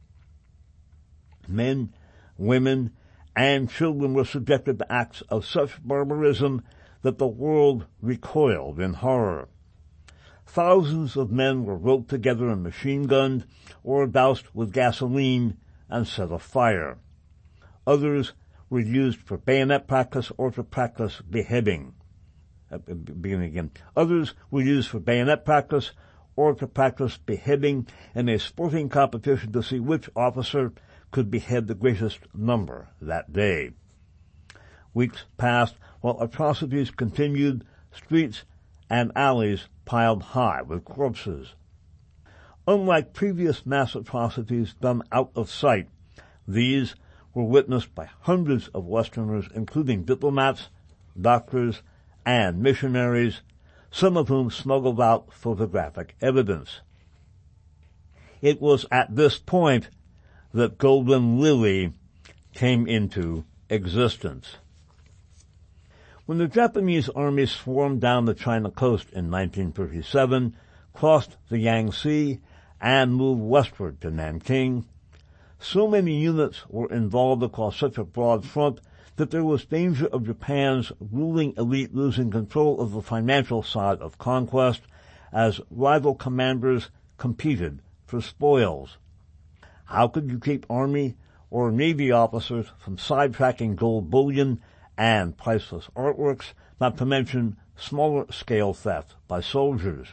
Men, women, and children were subjected to acts of such barbarism that the world recoiled in horror. Thousands of men were roped together and machine-gunned or doused with gasoline and set afire. Others were used for bayonet practice or to practice beheading. Uh, beginning again. Others were used for bayonet practice or to practice beheading in a sporting competition to see which officer could behead the greatest number that day. Weeks passed while atrocities continued, streets and alleys piled high with corpses. Unlike previous mass atrocities done out of sight, these were witnessed by hundreds of Westerners, including diplomats, doctors, and missionaries, some of whom smuggled out photographic evidence. It was at this point that Golden Lily came into existence. When the Japanese army swarmed down the China coast in nineteen thirty-seven, crossed the Yangtze, and moved westward to Nanking, so many units were involved across such a broad front that there was danger of Japan's ruling elite losing control of the financial side of conquest as rival commanders competed for spoils. How could you keep army or navy officers from sidetracking gold bullion and priceless artworks, not to mention smaller-scale theft by soldiers?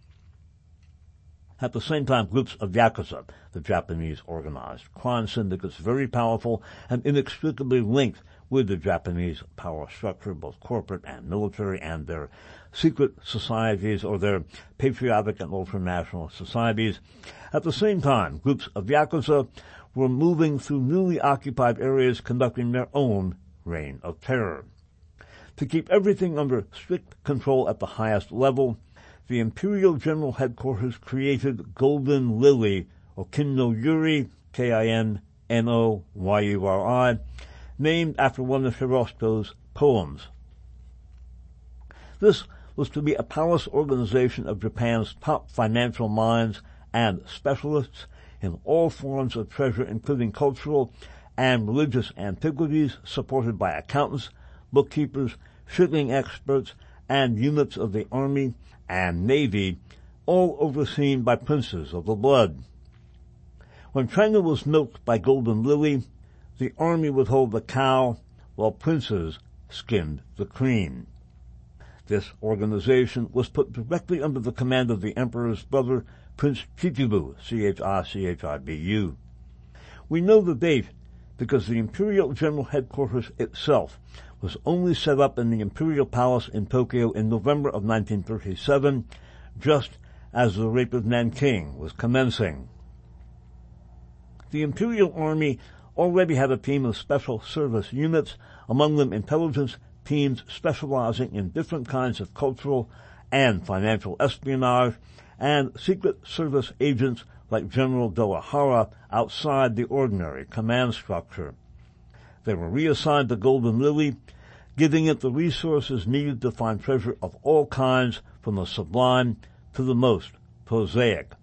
At the same time, groups of Yakuza, the Japanese organized crime syndicates, very powerful and inextricably linked with the Japanese power structure, both corporate and military, and their secret societies or their patriotic and ultranational societies. At the same time, groups of Yakuza were moving through newly occupied areas, conducting their own reign of terror. To keep everything under strict control at the highest level, the Imperial General Headquarters created Golden Lily, or Kinno-Yuri, K I N N O Y U R I, named after one of Hiroshito's poems. This was to be a palace organization of Japan's top financial minds and specialists in all forms of treasure, including cultural and religious antiquities, supported by accountants, bookkeepers, shipping experts, and units of the Army and Navy, all overseen by princes of the blood. When China was milked by Golden Lily, the Army would hold the cow while princes skimmed the cream. This organization was put directly under the command of the Emperor's brother, Prince Chichibu, C H I C H I B U. We know the date because the Imperial General Headquarters itself was only set up in the Imperial Palace in Tokyo in November of nineteen thirty-seven, just as the Rape of Nanking was commencing. The Imperial Army already had a team of special service units, among them intelligence teams specializing in different kinds of cultural and financial espionage, and Secret Service agents like General Dewahara outside the ordinary command structure. They were reassigned to Golden Lily, giving it the resources needed to find treasure of all kinds, from the sublime to the most prosaic.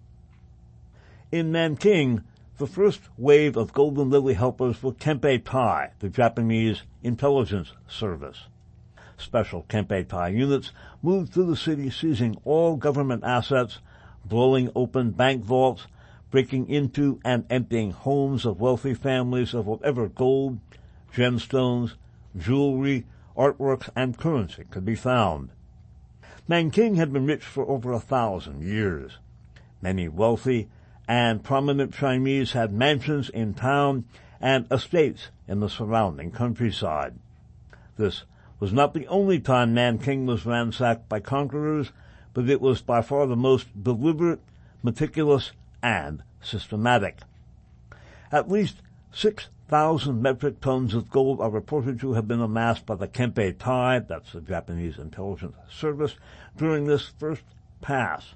In Nanking, the first wave of Golden Lily helpers were Kempeitai, the Japanese intelligence service. Special Kempeitai units moved through the city, seizing all government assets, blowing open bank vaults, breaking into and emptying homes of wealthy families of whatever gold, gemstones, jewelry, artworks, and currency could be found. Nanking had been rich for over a thousand years. Many wealthy and prominent Chinese had mansions in town and estates in the surrounding countryside. This was not the only time Nanking was ransacked by conquerors, but it was by far the most deliberate, meticulous, and systematic. At least six thousand metric tons of gold are reported to have been amassed by the Kempeitai, that's the Japanese intelligence service, during this first pass.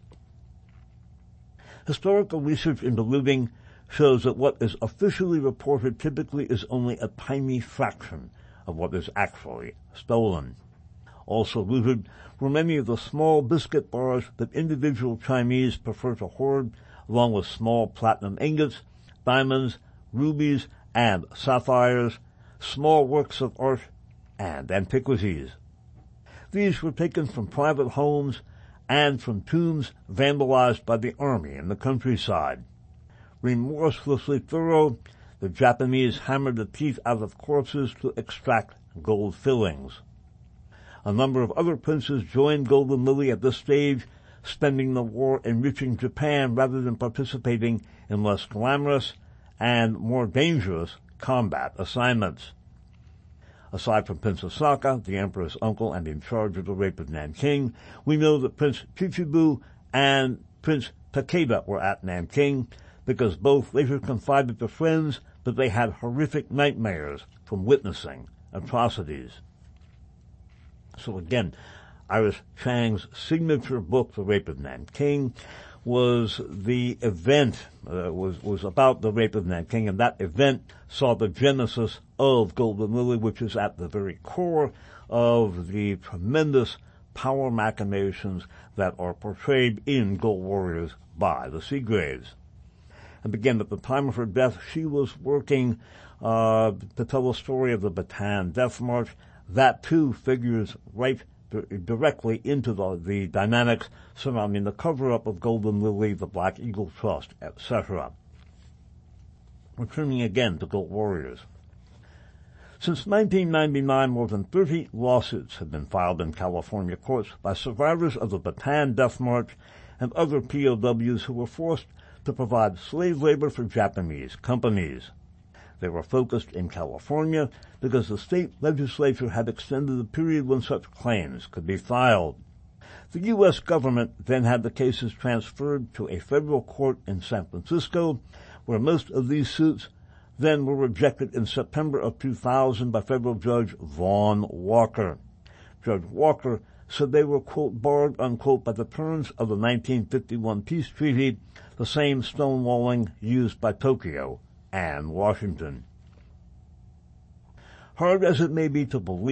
Historical research into looting shows that what is officially reported typically is only a tiny fraction of what is actually stolen. Also looted were many of the small biscuit bars that individual Chinese prefer to hoard, along with small platinum ingots, diamonds, rubies, and sapphires, small works of art, and antiquities. These were taken from private homes and from tombs vandalized by the army in the countryside. Remorselessly thorough, the Japanese hammered the teeth out of corpses to extract gold fillings. A number of other princes joined Golden Lily at this stage, spending the war enriching Japan rather than participating in less glamorous and more dangerous combat assignments. Aside from Prince Osaka, the emperor's uncle and in charge of the Rape of Nanking, we know that Prince Chichibu and Prince Takeda were at Nanking, because both later confided to friends that they had horrific nightmares from witnessing atrocities. So again, Iris Chang's signature book, The Rape of Nanking, was the event, uh, was, was about the Rape of Nanking, and that event saw the genesis of Golden Lily, which is at the very core of the tremendous power machinations that are portrayed in Gold Warriors by the Seagraves. And again, at the time of her death, she was working uh, to tell the story of the Bataan Death March. That, too, figures right directly into the, the dynamics surrounding the cover-up of Golden Lily, the Black Eagle Trust, et cetera. Returning again to Gold Warriors. Since nineteen ninety-nine, more than thirty lawsuits have been filed in California courts by survivors of the Bataan Death March and other P O Ws who were forced to provide slave labor for Japanese companies. They were focused in California because the state legislature had extended the period when such claims could be filed. The U S government then had the cases transferred to a federal court in San Francisco, where most of these suits then were rejected in September of two thousand by federal judge Vaughn Walker. Judge Walker said they were, quote, barred, unquote, by the terms of the nineteen fifty-one peace treaty, the same stonewalling used by Tokyo and Washington. Hard as it may be to believe,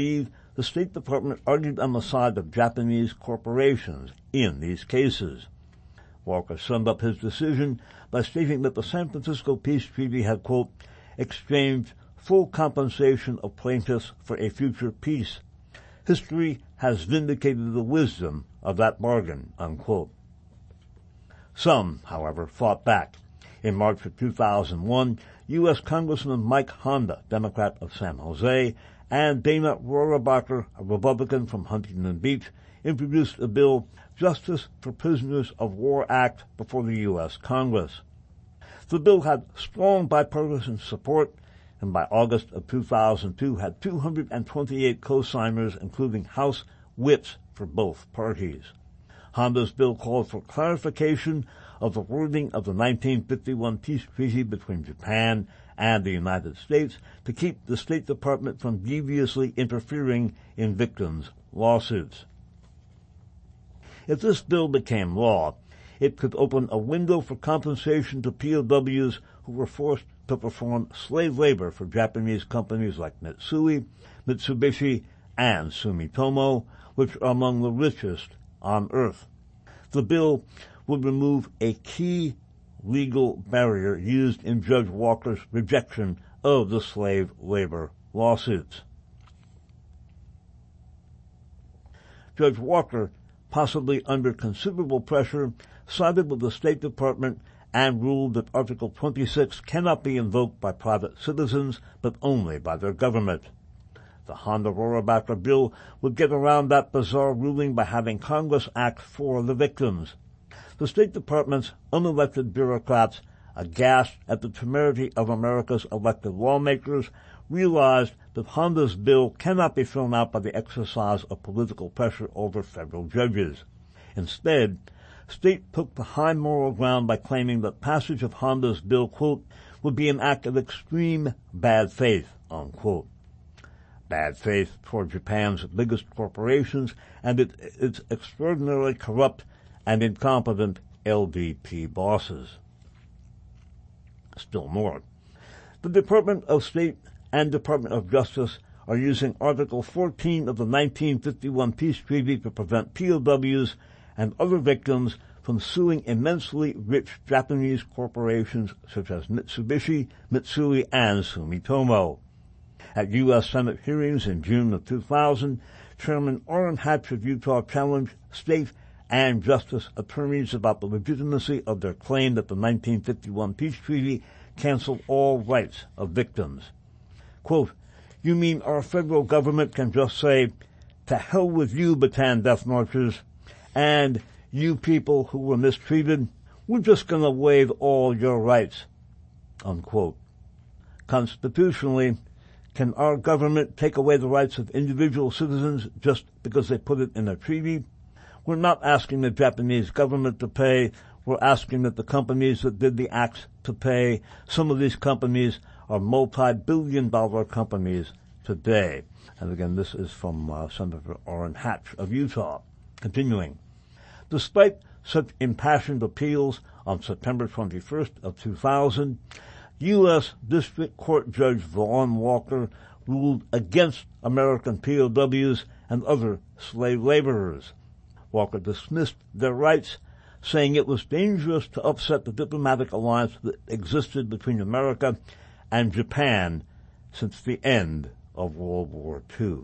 the State Department argued on the side of Japanese corporations in these cases. Walker summed up his decision by stating that the San Francisco Peace Treaty had, quote, exchanged full compensation of plaintiffs for a future peace. History has vindicated the wisdom of that bargain, unquote. Some, however, fought back. In March of two thousand one, U S Congressman Mike Honda, Democrat of San Jose, and Dana Rohrabacher, a Republican from Huntington Beach, introduced a bill, Justice for Prisoners of War Act, before the U S Congress. The bill had strong bipartisan support, and by August of two thousand two had two hundred twenty-eight co-signers, including House whips for both parties. Honda's bill called for clarification of the wording of the nineteen fifty-one peace treaty between Japan and the United States to keep the State Department from deviously interfering in victims' lawsuits. If this bill became law, it could open a window for compensation to P O Ws who were forced to perform slave labor for Japanese companies like Mitsui, Mitsubishi, and Sumitomo, which are among the richest on Earth. The bill would remove a key legal barrier used in Judge Walker's rejection of the slave labor lawsuits. Judge Walker, possibly under considerable pressure, sided with the State Department and ruled that Article twenty-six cannot be invoked by private citizens, but only by their government. The Honda-Rohrabacher bill would get around that bizarre ruling by having Congress act for the victims. The State Department's unelected bureaucrats, aghast at the temerity of America's elected lawmakers, realized that Honda's bill cannot be thrown out by the exercise of political pressure over federal judges. Instead, State took the high moral ground by claiming that passage of Honda's bill, quote, would be an act of extreme bad faith, unquote. Bad faith toward Japan's biggest corporations and it, its extraordinarily corrupt and incompetent L D P bosses. Still more. The Department of State and Department of Justice are using Article fourteen of the nineteen fifty-one Peace Treaty to prevent P O Ws and other victims from suing immensely rich Japanese corporations such as Mitsubishi, Mitsui, and Sumitomo. At U S Senate hearings in June of two thousand, Chairman Orrin Hatch of Utah challenged state and justice attorneys about the legitimacy of their claim that the nineteen fifty-one Peace Treaty canceled all rights of victims. Quote, you mean our federal government can just say, to hell with you, Bataan death marchers, and you people who were mistreated, we're just going to waive all your rights, unquote. Constitutionally, can our government take away the rights of individual citizens just because they put it in a treaty? We're not asking the Japanese government to pay. We're asking that the companies that did the acts to pay. Some of these companies are multi-billion dollar companies today. And again, this is from uh, Senator Orrin Hatch of Utah. Continuing. Despite such impassioned appeals, on September twenty-first of two thousand, U S District Court Judge Vaughn Walker ruled against American P O Ws and other slave laborers. Walker dismissed their rights, saying it was dangerous to upset the diplomatic alliance that existed between America and Japan since the end of World War Two.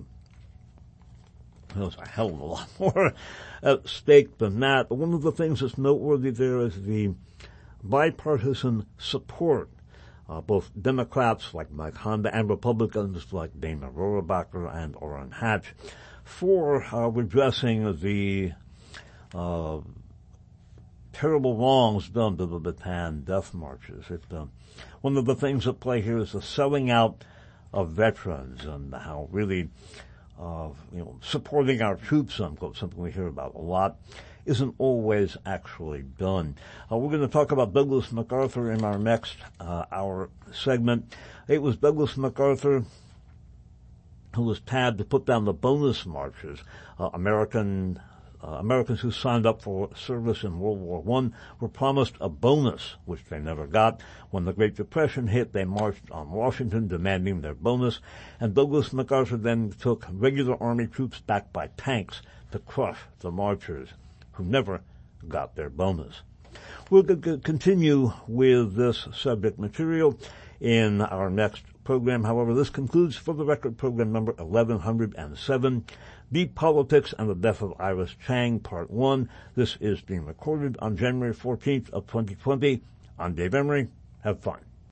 There's a hell of a lot more at stake than that. But one of the things that's noteworthy there is the bipartisan support. Uh, both Democrats like Mike Honda and Republicans like Dana Rohrabacher and Orrin Hatch for uh, redressing the uh, terrible wrongs done to the Bataan death marches. It, uh, one of the things at play here is the selling out of veterans and how really uh, you know, supporting our troops, unquote, something we hear about a lot, isn't always actually done. Uh, we're going to talk about Douglas MacArthur in our next uh, hour segment. It was Douglas MacArthur who was tabbed to put down the bonus marches. Uh, American uh, Americans who signed up for service in World War One were promised a bonus, which they never got. When the Great Depression hit, they marched on Washington demanding their bonus, and Douglas MacArthur then took regular Army troops backed by tanks to crush the marchers, who never got their bonus. We'll c- continue with this subject material in our next program. However, this concludes For the Record program number eleven oh seven, Deep Politics and the Death of Iris Chang, Part one. This is being recorded on January fourteenth of twenty twenty. I'm Dave Emery. Have fun.